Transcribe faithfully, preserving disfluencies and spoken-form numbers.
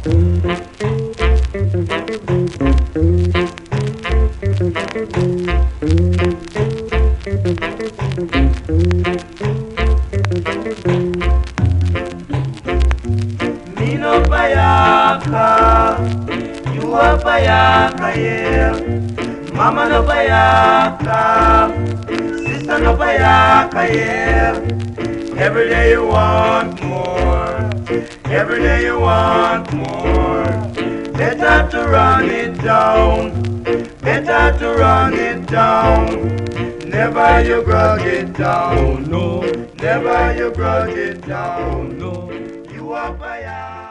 Me no payaka, you are payaka, yeah. Mama no payaka, sister no payaka, yeah. Every day you want more, every day you want more. Better to run it down, better to run it down. Never you grudge it down, no. Never you grudge it down, no. You are fire.